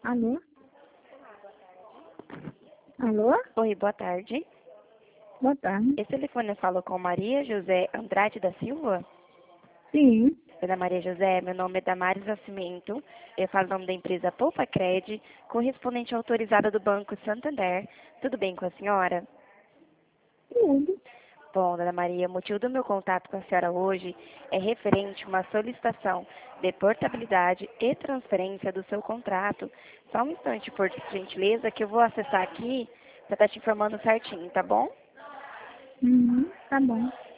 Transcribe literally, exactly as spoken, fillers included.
Alô? Alô? Oi, boa tarde. Boa tarde. Esse telefone eu falo com Maria José Andrade da Silva? Sim. Dona Maria José, meu nome é Damares Nascimento. Eu falo em nome da empresa Poupa Cred, correspondente autorizada do Banco Santander. Tudo bem com a senhora? Tudo. Bom, Dona Maria, o motivo do meu contato com a senhora hoje é referente a uma solicitação de portabilidade e transferência do seu contrato. Só um instante, por gentileza, que eu vou acessar aqui para estar te informando certinho, tá bom? Uhum, tá bom.